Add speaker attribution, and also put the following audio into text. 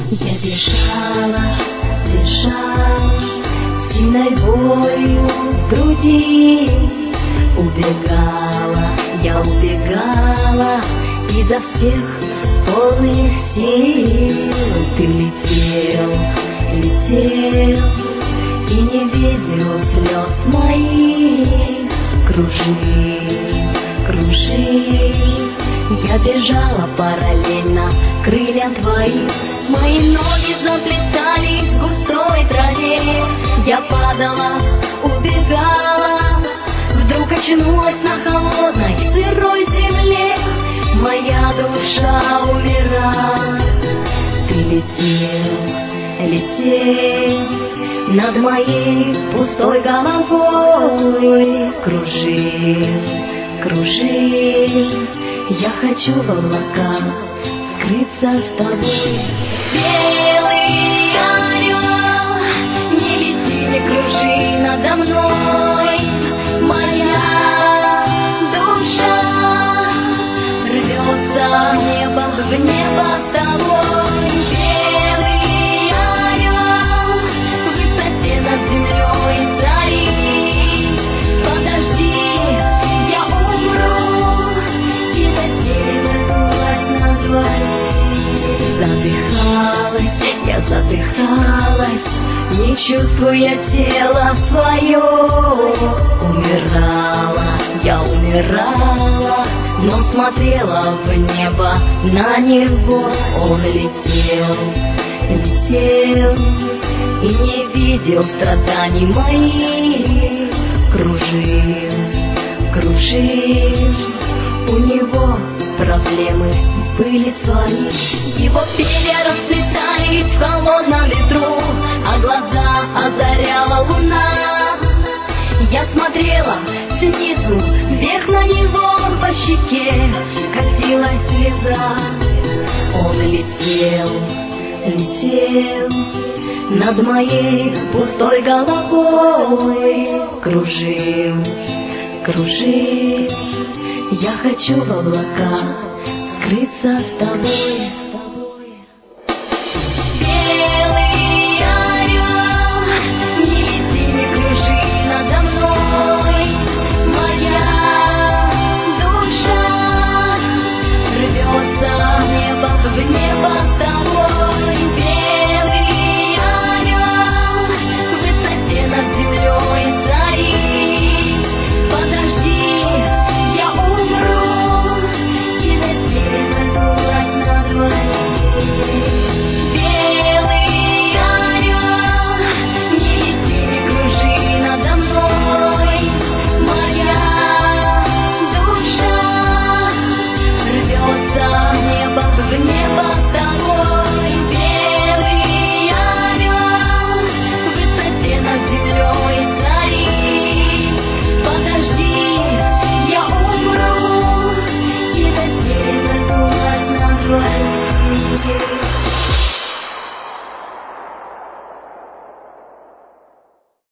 Speaker 1: Я бежала, бежала, сильной болью в груди. Убегала, я убегала изо всех полных сил. Ты летел, летел и не видел слез моих. Кружил, кружил, я бежала параллельно крыльям твоим. Мои ноги заплетались в густой траве. Я падала, убегала, вдруг очнулась на холодной сырой земле. Моя душа умирала. Ты летел, летел над моей пустой головой. Кружил, кружил, я хочу в облаках скрыться с тобой. Белый орел, не лети, не кружи надо мной. Моя душа рвется в небо с тобой. Белый орел, в высоте над землей цари. Подожди, я умру, и затерялась на дворе. Задыхалась, я задыхалась, не чувствуя тело свое. Умирала, я умирала, но смотрела в небо, на него. Он летел, летел и не видел страданий моих. Кружил, кружил, у него проблемы были свои. Его перья расцветались в холодном ветру, а глаза озаряла луна. Я смотрела снизу вверх на него, по щеке катилась слеза. Он летел, летел над моей пустой головой. Кружил, кружил, я хочу в облаках скрыться с тобой.